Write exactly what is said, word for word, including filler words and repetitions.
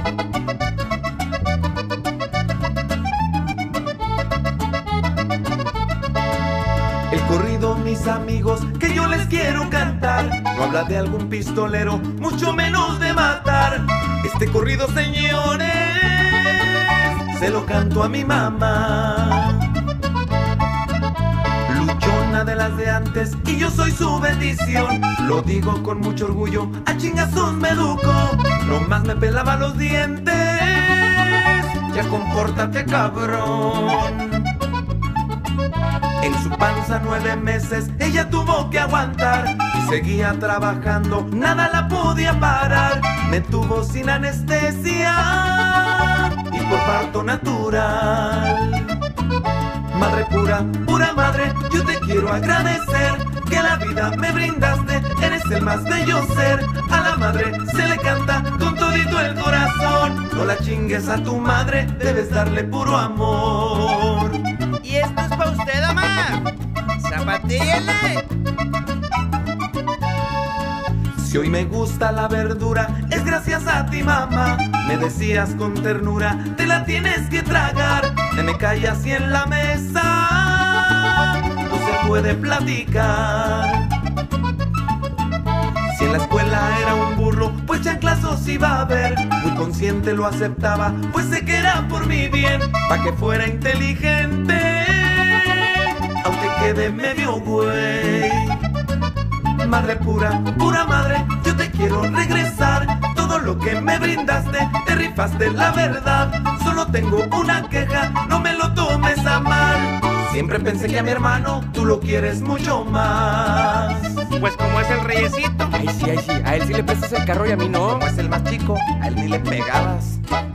El corrido, mis amigos, que yo les quiero cantar, no habla de algún pistolero, mucho menos de matar. Este corrido, señores, se lo canto a mi mamá. Luchona de las de antes y yo soy su bendición. Lo digo con mucho orgullo, a chingazos me educo. Nomás me pelaba los dientes, ya compórtate, cabrón. En su panza nueve meses ella tuvo que aguantar y seguía trabajando, nada la podía parar. Me tuvo sin anestesia y por parto natural. Madre pura, pura madre, yo te quiero agradecer que la vida me brindaste, eres el más bello ser. A la madre se le canta con todito el corazón. No la chingues a tu madre, debes darle puro amor. Y esto es pa' usted, mamá. ¡Zapatíele! Si hoy me gusta la verdura, es gracias a ti, mamá. Me decías con ternura, te la tienes que tragar. Te me callas y en la mesa no se puede platicar. Si en la escuela era un burro, pues chanclazos iba a haber. Muy consciente lo aceptaba, pues sé que era por mi bien. Pa' que fuera inteligente, aunque quede medio güey. Madre pura, pura madre, yo te quiero regresar. Todo lo que me brindaste, te rifaste la verdad. Solo tengo una queja, no me lo tomes a mal. Siempre pensé que a mi hermano tú lo quieres mucho más. Pues como es el reyesito. Ay, sí, ay, sí, a él sí le prestas el carro y a mí no. Como es el más chico, a él ni le pegabas.